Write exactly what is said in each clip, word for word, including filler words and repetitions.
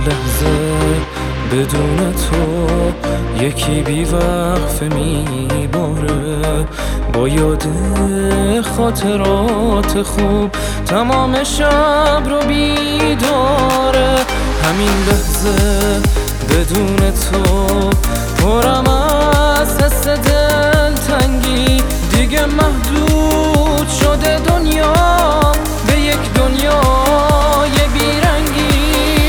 لحظه بدون تو یکی بی وقفه میباره، با یاد خاطرات خوب تمام شب رو بیداره. همین لحظه بدون تو پرم از حس دلتنگی، دیگه محدود شده دنیا به یک دنیای بیرنگی.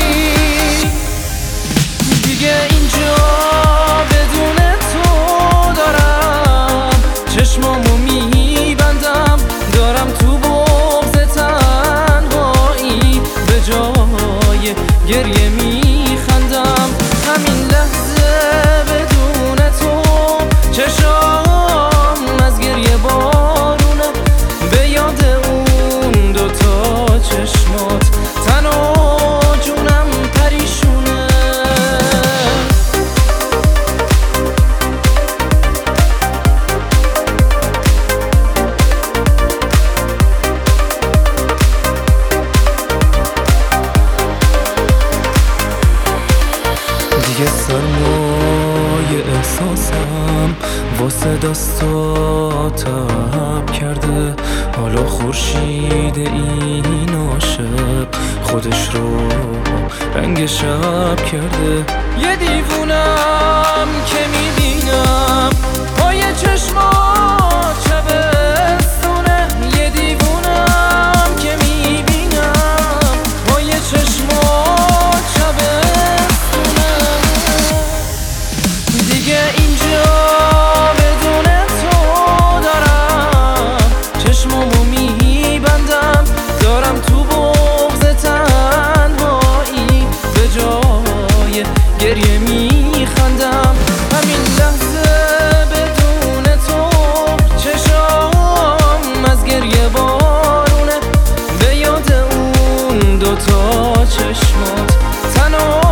دیگه اینجا بدون تو دارم چشمامو میبندم، دارم تو بغض تنهایی به جای گریه میخندم. همین لحظه بدون تو چشام از گریه بارونه، به یاد اون دوتا چشمات تن و جونم پریشونه. دیگه سرمایه احساسم واسه دستا تب کرده، حالا خورشید این عاشق خودش رو رنگ شب کرده. یه دیوونم که میبینم پای چشمات شبستونه، یه دیوونم که میبینم پای چشمات شبستونه. دیگه اینجا بدون تو دارم چشمامو میبندم، دارم تو بغض تنهایی به جای گریه میخندم. همین لحظه بدون تو چشام از گریه بارونه، به یاد اون دوتا چشمات تنها